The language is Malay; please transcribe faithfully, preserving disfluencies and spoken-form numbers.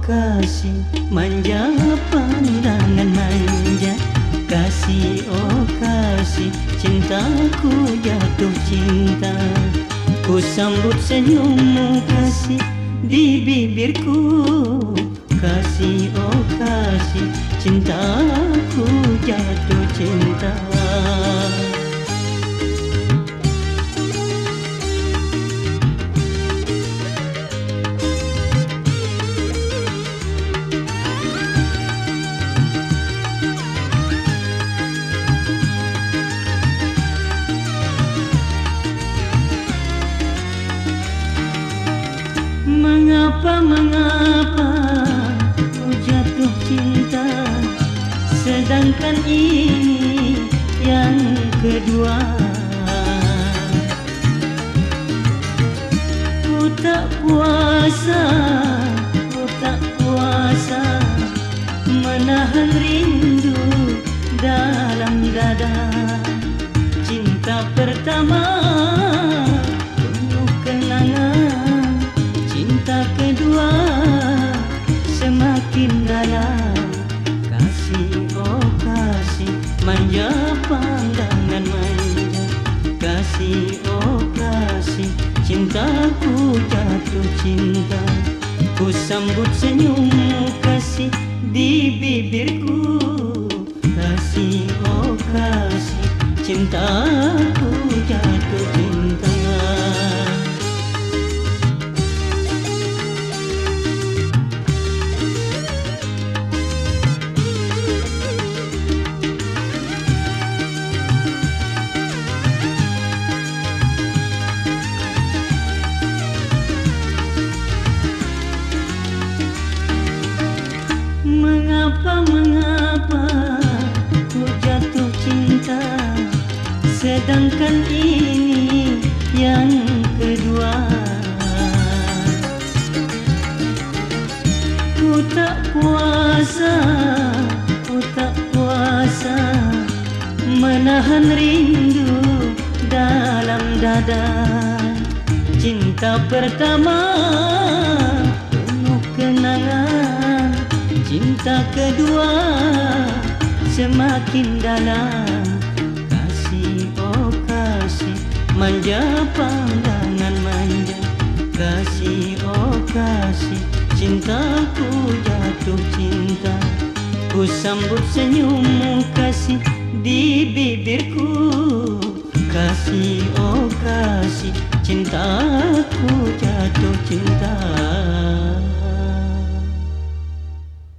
kasih, manja pandangan manja. Kasih, oh kasih, cintaku jatuh cinta. Ku sambut senyummu kasih di bibirku. Kasih, oh kasih, cintaku jatuh cinta. Mengapa, mengapa ku jatuh cinta, sedangkan ini yang kedua. Ku tak kuasa, ku tak kuasa menahan rindu dalam dada. Cinta pertama penuh kenangan, cinta kedua semakin dalam. Kasih, oh kasih, manja pandangan manja. Kasih, oh kasih, cintaku jatuh cinta. Ku sambut senyummu kasih di bibirku. Kasih, oh kasih, cintaku jatuh cinta. Mengapa, mengapa ku jatuh cinta, sedangkan ini yang kedua. Ku tak kuasa, ku tak kuasa menahan rindu dalam dada. Cinta pertama penuh kenangan, cinta kedua semakin dalam. Kasih, oh kasih, manja pandangan manja. Kasih, oh kasih, cintaku jatuh cinta. Ku sambut senyummu kasih di bibirku. Kasih, oh kasih, cintaku jatuh cinta.